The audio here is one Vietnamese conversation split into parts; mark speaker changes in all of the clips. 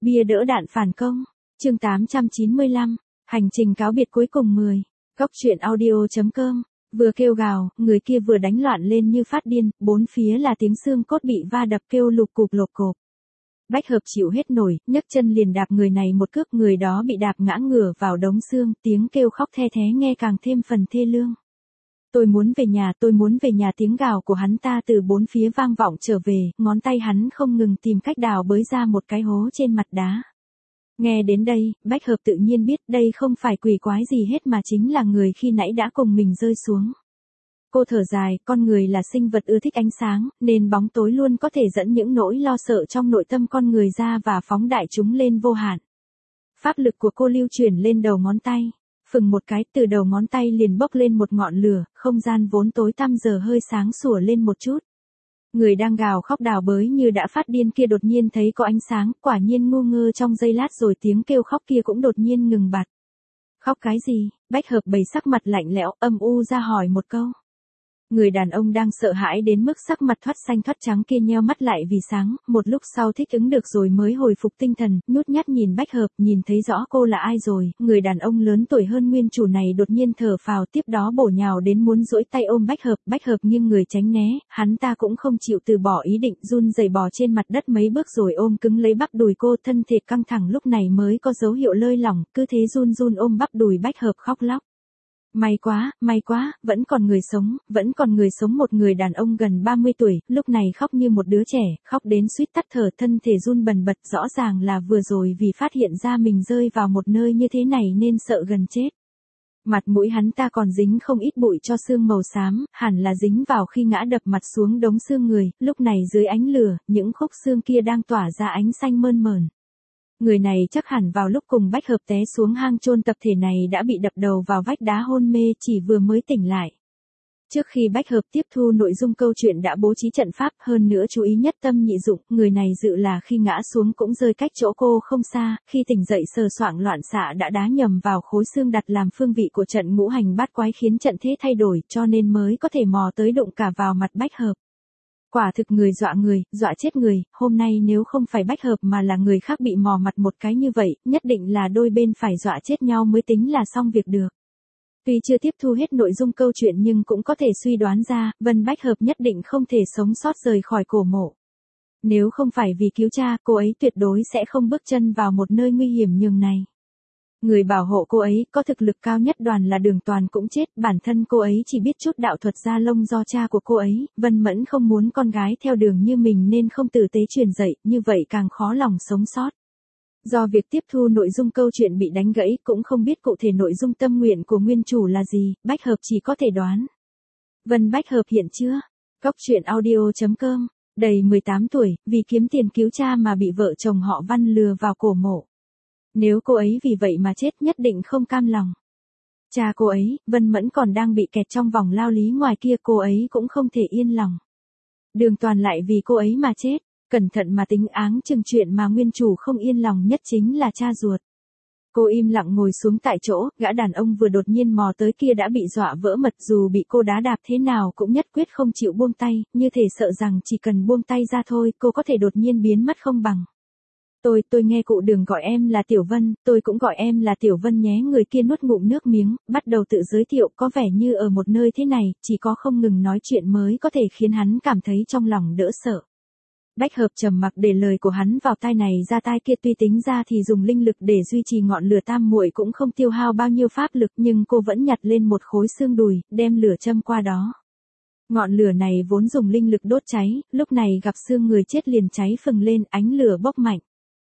Speaker 1: Bia đỡ đạn phản công. Chương 895. Hành trình cáo biệt cuối cùng 10. Góc truyện audio.com. Vừa kêu gào, người kia vừa đánh loạn lên như phát điên, bốn phía là tiếng xương cốt bị va đập kêu lục cục lột cộp. Bách Hợp chịu hết nổi, nhấc chân liền đạp người này một cước, người đó bị đạp ngã ngửa vào đống xương, tiếng kêu khóc the thé nghe càng thêm phần thê lương. Tôi muốn về nhà, tiếng gào của hắn ta từ bốn phía vang vọng trở về, ngón tay hắn không ngừng tìm cách đào bới ra một cái hố trên mặt đá. Nghe đến đây, Bách Hợp tự nhiên biết đây không phải quỷ quái gì hết mà chính là người khi nãy đã cùng mình rơi xuống. Cô thở dài, con người là sinh vật ưa thích ánh sáng, nên bóng tối luôn có thể dẫn những nỗi lo sợ trong nội tâm con người ra và phóng đại chúng lên vô hạn. Pháp lực của cô lưu chuyển lên đầu ngón tay. Phừng một cái, từ đầu ngón tay liền bốc lên một ngọn lửa, không gian vốn tối tăm giờ hơi sáng sủa lên một chút. Người đang gào khóc đào bới như đã phát điên kia đột nhiên thấy có ánh sáng, quả nhiên ngu ngơ trong giây lát rồi tiếng kêu khóc kia cũng đột nhiên ngừng bặt. Khóc cái gì? Bách Hợp bày sắc mặt lạnh lẽo, âm u ra hỏi một câu. Người đàn ông đang sợ hãi đến mức sắc mặt thoát xanh thoát trắng kia nheo mắt lại vì sáng, một lúc sau thích ứng được rồi mới hồi phục tinh thần, nhút nhát nhìn Bách Hợp, nhìn thấy rõ cô là ai rồi, người đàn ông lớn tuổi hơn nguyên chủ này đột nhiên thở phào, tiếp đó bổ nhào đến muốn duỗi tay ôm Bách Hợp nghiêng người tránh né, hắn ta cũng không chịu từ bỏ ý định, run rẩy bò trên mặt đất mấy bước rồi ôm cứng lấy bắp đùi cô, thân thể căng thẳng lúc này mới có dấu hiệu lơi lỏng, cứ thế run run ôm bắp đùi Bách Hợp khóc lóc. May quá, vẫn còn người sống, một người đàn ông gần 30 tuổi, lúc này khóc như một đứa trẻ, khóc đến suýt tắt thở, thân thể run bần bật, rõ ràng là vừa rồi vì phát hiện ra mình rơi vào một nơi như thế này nên sợ gần chết. Mặt mũi hắn ta còn dính không ít bụi cho xương màu xám, hẳn là dính vào khi ngã đập mặt xuống đống xương người, lúc này dưới ánh lửa, những khúc xương kia đang tỏa ra ánh xanh mơn mởn. Người này chắc hẳn vào lúc cùng Bách Hợp té xuống hang chôn tập thể này đã bị đập đầu vào vách đá hôn mê, chỉ vừa mới tỉnh lại. Trước khi Bách Hợp tiếp thu nội dung câu chuyện đã bố trí trận pháp, hơn nữa chú ý nhất tâm nhị dụng, người này dự là khi ngã xuống cũng rơi cách chỗ cô không xa, khi tỉnh dậy sờ soạng loạn xạ đã đá nhầm vào khối xương đặt làm phương vị của trận ngũ hành bát quái khiến trận thế thay đổi, cho nên mới có thể mò tới đụng cả vào mặt Bách Hợp. Quả thực người, dọa chết người, hôm nay nếu không phải Bách Hợp mà là người khác bị mò mặt một cái như vậy, nhất định là đôi bên phải dọa chết nhau mới tính là xong việc được. Tuy chưa tiếp thu hết nội dung câu chuyện nhưng cũng có thể suy đoán ra, Bách Hợp nhất định không thể sống sót rời khỏi cổ mộ. Nếu không phải vì cứu cha, cô ấy tuyệt đối sẽ không bước chân vào một nơi nguy hiểm nhường này. Người bảo hộ cô ấy, có thực lực cao nhất đoàn là Đường Toàn cũng chết, bản thân cô ấy chỉ biết chút đạo thuật gia lông do cha của cô ấy, Vân Mẫn không muốn con gái theo đường như mình nên không tử tế truyền dạy, như vậy càng khó lòng sống sót. Do việc tiếp thu nội dung câu chuyện bị đánh gãy, cũng không biết cụ thể nội dung tâm nguyện của nguyên chủ là gì, Bách Hợp chỉ có thể đoán. Bách Hợp hiện chưa? Góc truyện audio.com. Đầy 18 tuổi, vì kiếm tiền cứu cha mà bị vợ chồng họ Văn lừa vào cổ mộ. Nếu cô ấy vì vậy mà chết nhất định không cam lòng. Cha cô ấy, Vân Mẫn còn đang bị kẹt trong vòng lao lý ngoài kia, cô ấy cũng không thể yên lòng. Đường Toàn lại vì cô ấy mà chết, cẩn thận mà tính áng chừng chuyện mà nguyên chủ không yên lòng nhất chính là cha ruột. Cô im lặng ngồi xuống tại chỗ, gã đàn ông vừa đột nhiên mò tới kia đã bị dọa vỡ mật, dù bị cô đá đạp thế nào cũng nhất quyết không chịu buông tay, như thể sợ rằng chỉ cần buông tay ra thôi cô có thể đột nhiên biến mất không bằng. Tôi nghe cụ Đường gọi em là Tiểu Vân, tôi cũng gọi em là Tiểu Vân nhé. Người kia nuốt ngụm nước miếng, bắt đầu tự giới thiệu, có vẻ như ở một nơi thế này, chỉ có không ngừng nói chuyện mới có thể khiến hắn cảm thấy trong lòng đỡ sợ. Bách Hợp trầm mặc để lời của hắn vào tai này ra tai kia, tuy tính ra thì dùng linh lực để duy trì ngọn lửa tam muội cũng không tiêu hao bao nhiêu pháp lực, nhưng cô vẫn nhặt lên một khối xương đùi, đem lửa châm qua đó. Ngọn lửa này vốn dùng linh lực đốt cháy, lúc này gặp xương người chết liền cháy phừng lên, ánh lửa bốc mạnh.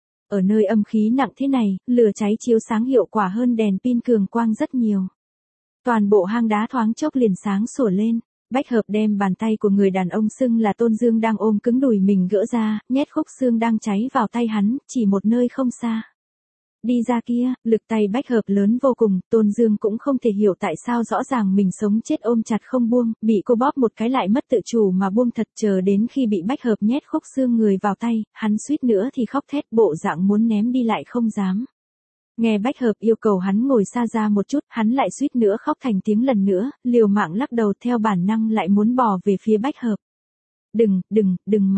Speaker 1: Ở nơi âm khí nặng thế này, lửa cháy chiếu sáng hiệu quả hơn đèn pin cường quang rất nhiều. Toàn bộ hang đá thoáng chốc liền sáng sủa lên. Bách Hợp đem bàn tay của người đàn ông xưng là Tôn Dương đang ôm cứng đùi mình gỡ ra, nhét khúc xương đang cháy vào tay hắn, chỉ một nơi không xa. Đi ra kia, lực tay Bách Hợp lớn vô cùng, Tôn Dương cũng không thể hiểu tại sao rõ ràng mình sống chết ôm chặt không buông, bị cô bóp một cái lại mất tự chủ mà buông thật, chờ đến khi bị Bách Hợp nhét khúc xương người vào tay, hắn suýt nữa thì khóc thét, bộ dạng muốn ném đi lại không dám. Nghe Bách Hợp yêu cầu hắn ngồi xa ra một chút, hắn lại suýt nữa khóc thành tiếng lần nữa, liều mạng lắc đầu theo bản năng lại muốn bò về phía Bách Hợp. Đừng mà.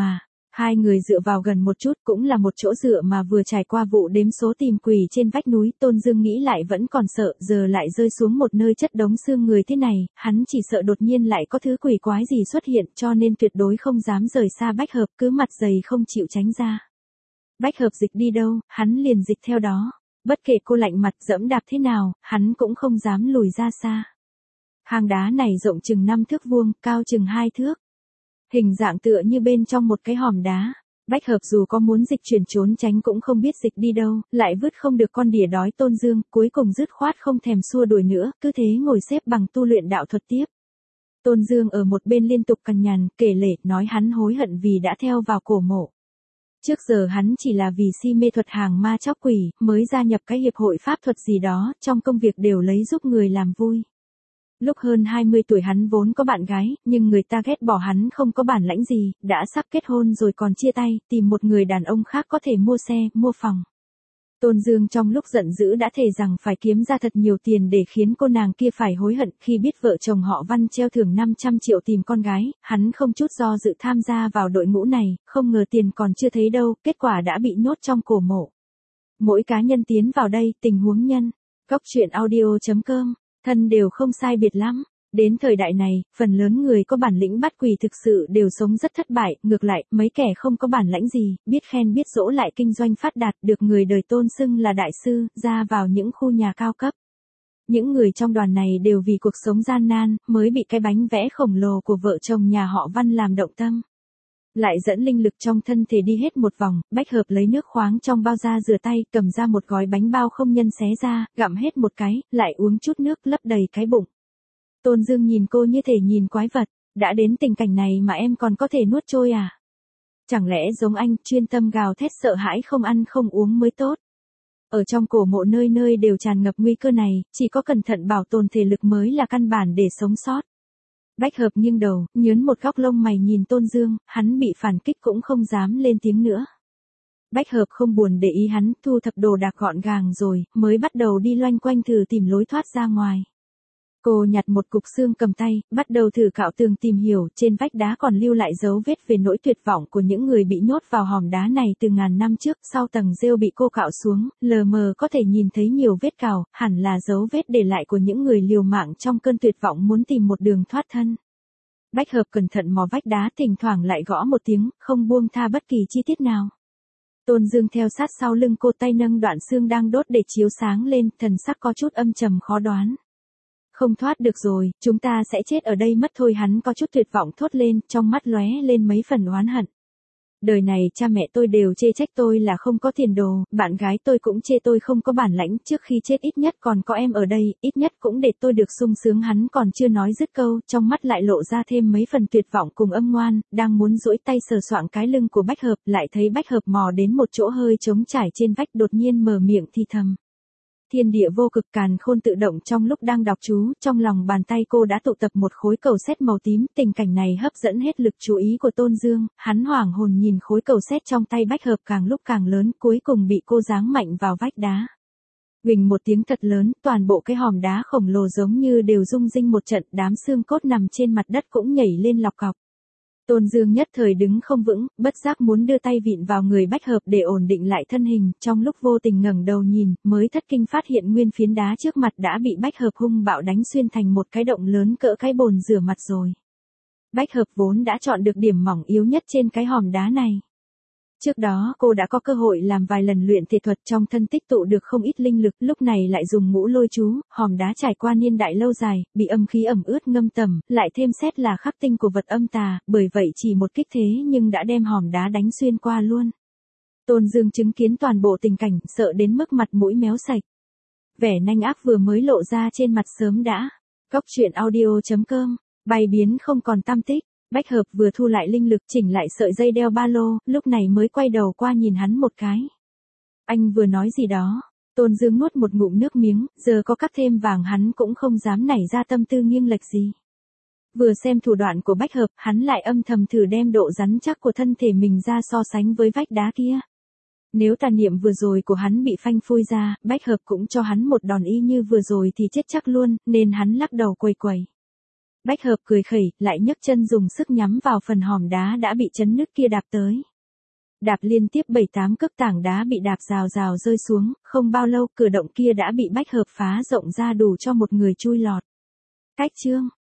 Speaker 1: Hai người dựa vào gần một chút, cũng là một chỗ dựa mà vừa trải qua vụ đếm số tìm quỷ trên vách núi, Tôn Dương nghĩ lại vẫn còn sợ, giờ lại rơi xuống một nơi chất đống xương người thế này, hắn chỉ sợ đột nhiên lại có thứ quỷ quái gì xuất hiện, cho nên tuyệt đối không dám rời xa Bách Hợp, cứ mặt dày không chịu tránh ra. Bách Hợp dịch đi đâu, hắn liền dịch theo đó. Bất kể cô lạnh mặt dẫm đạp thế nào, hắn cũng không dám lùi ra xa. Hang đá này rộng chừng 5 thước vuông, cao chừng 2 thước. Hình dạng tựa như bên trong một cái hòm đá. Bách Hợp dù có muốn dịch chuyển trốn tránh cũng không biết dịch đi đâu, lại vứt không được con đỉa đói Tôn Dương, cuối cùng dứt khoát không thèm xua đuổi nữa, cứ thế ngồi xếp bằng tu luyện đạo thuật tiếp. Tôn Dương ở một bên liên tục cằn nhằn, kể lể, nói hắn hối hận vì đã theo vào cổ mộ. Trước giờ hắn chỉ là vì si mê thuật hàng ma chóc quỷ, mới gia nhập cái hiệp hội pháp thuật gì đó, trong công việc đều lấy giúp người làm vui. Lúc hơn 20 tuổi hắn vốn có bạn gái, nhưng người ta ghét bỏ hắn không có bản lãnh gì, đã sắp kết hôn rồi còn chia tay, tìm một người đàn ông khác có thể mua xe, mua phòng. Tôn Dương trong lúc giận dữ đã thề rằng phải kiếm ra thật nhiều tiền để khiến cô nàng kia phải hối hận khi biết vợ chồng họ Văn treo thưởng 500 triệu tìm con gái, hắn không chút do dự tham gia vào đội ngũ này, không ngờ tiền còn chưa thấy đâu, kết quả đã bị nhốt trong cổ mộ. Mỗi cá nhân tiến vào đây, tình huống nhân, góc truyện audio.com, thân đều không sai biệt lắm. Đến thời đại này, phần lớn người có bản lĩnh bắt quỷ thực sự đều sống rất thất bại, ngược lại, mấy kẻ không có bản lãnh gì, biết khen biết dỗ lại kinh doanh phát đạt, được người đời tôn xưng là đại sư, ra vào những khu nhà cao cấp. Những người trong đoàn này đều vì cuộc sống gian nan, mới bị cái bánh vẽ khổng lồ của vợ chồng nhà họ Văn làm động tâm. Lại dẫn linh lực trong thân thể đi hết một vòng, Bách Hợp lấy nước khoáng trong bao ra rửa tay, cầm ra một gói bánh bao không nhân xé ra, gặm hết một cái, lại uống chút nước lấp đầy cái bụng. Tôn Dương nhìn cô như thể nhìn quái vật, đã đến tình cảnh này mà em còn có thể nuốt trôi à? Chẳng lẽ giống anh, chuyên tâm gào thét sợ hãi không ăn không uống mới tốt? Ở trong cổ mộ nơi nơi đều tràn ngập nguy cơ này, chỉ có cẩn thận bảo tồn thể lực mới là căn bản để sống sót. Bách Hợp nghiêng đầu, nhớn một góc lông mày nhìn Tôn Dương, hắn bị phản kích cũng không dám lên tiếng nữa. Bách Hợp không buồn để ý hắn, thu thập đồ đạc gọn gàng rồi, mới bắt đầu đi loanh quanh thử tìm lối thoát ra ngoài. Cô nhặt một cục xương cầm tay, bắt đầu thử cạo tường tìm hiểu, trên vách đá còn lưu lại dấu vết về nỗi tuyệt vọng của những người bị nhốt vào hòm đá này từ ngàn năm trước, sau tầng rêu bị cô cạo xuống, lờ mờ có thể nhìn thấy nhiều vết cào, hẳn là dấu vết để lại của những người liều mạng trong cơn tuyệt vọng muốn tìm một đường thoát thân. Bách Hợp cẩn thận mò vách đá, thỉnh thoảng lại gõ một tiếng, không buông tha bất kỳ chi tiết nào. Tôn Dương theo sát sau lưng cô, tay nâng đoạn xương đang đốt để chiếu sáng lên, thần sắc có chút âm trầm khó đoán. Không thoát được rồi, chúng ta sẽ chết ở đây mất thôi, hắn có chút tuyệt vọng thốt lên, trong mắt lóe lên mấy phần oán hận. Đời này cha mẹ tôi đều chê trách tôi là không có tiền đồ, bạn gái tôi cũng chê tôi không có bản lãnh, trước khi chết ít nhất còn có em ở đây, ít nhất cũng để tôi được sung sướng. Hắn còn chưa nói dứt câu, trong mắt lại lộ ra thêm mấy phần tuyệt vọng cùng âm ngoan, đang muốn duỗi tay sờ soạng cái lưng của Bách Hợp, lại thấy Bách Hợp mò đến một chỗ hơi trống trải trên vách, đột nhiên mở miệng thì thầm. Thiên địa vô cực, càn khôn tự động. Trong lúc đang đọc chú, trong lòng bàn tay cô đã tụ tập một khối cầu sét màu tím, tình cảnh này hấp dẫn hết lực chú ý của Tôn Dương, hắn hoảng hồn nhìn khối cầu sét trong tay Bách Hợp càng lúc càng lớn, cuối cùng bị cô giáng mạnh vào vách đá. Huỳnh một tiếng thật lớn, toàn bộ cái hòm đá khổng lồ giống như đều rung rinh một trận, đám xương cốt nằm trên mặt đất cũng nhảy lên lọc cọc. Tôn Dương nhất thời đứng không vững, bất giác muốn đưa tay vịn vào người Bách Hợp để ổn định lại thân hình, trong lúc vô tình ngẩng đầu nhìn, mới thất kinh phát hiện nguyên phiến đá trước mặt đã bị Bách Hợp hung bạo đánh xuyên thành một cái động lớn cỡ cái bồn rửa mặt rồi. Bách Hợp vốn đã chọn được điểm mỏng yếu nhất trên cái hòm đá này. Trước đó cô đã có cơ hội làm vài lần luyện thể thuật, trong thân tích tụ được không ít linh lực, lúc này lại dùng ngũ lôi chú, hòm đá trải qua niên đại lâu dài, bị âm khí ẩm ướt ngâm tẩm, lại thêm xét là khắc tinh của vật âm tà, bởi vậy chỉ một kích thế nhưng đã đem hòm đá đánh xuyên qua luôn. Tôn Dương chứng kiến toàn bộ tình cảnh, sợ đến mức mặt mũi méo sạch. Vẻ nanh ác vừa mới lộ ra trên mặt sớm đã. Góc truyện audio.com, bay biến không còn tăm tích. Bách Hợp vừa thu lại linh lực, chỉnh lại sợi dây đeo ba lô, lúc này mới quay đầu qua nhìn hắn một cái. Anh vừa nói gì đó? Tôn Dương nuốt một ngụm nước miếng, giờ có cắt thêm vàng hắn cũng không dám nảy ra tâm tư nghiêng lệch gì. Vừa xem thủ đoạn của Bách Hợp, hắn lại âm thầm thử đem độ rắn chắc của thân thể mình ra so sánh với vách đá kia. Nếu tà niệm vừa rồi của hắn bị phanh phui ra, Bách Hợp cũng cho hắn một đòn y như vừa rồi thì chết chắc luôn, nên hắn lắc đầu quầy quầy. Bách Hợp cười khẩy, lại nhấc chân dùng sức nhắm vào phần hòm đá đã bị chấn nứt kia đạp tới. Đạp liên tiếp 7-8 cước tảng đá bị đạp rào rào rơi xuống, không bao lâu cửa động kia đã bị bách hợp phá rộng ra đủ cho một người chui lọt. Cách chương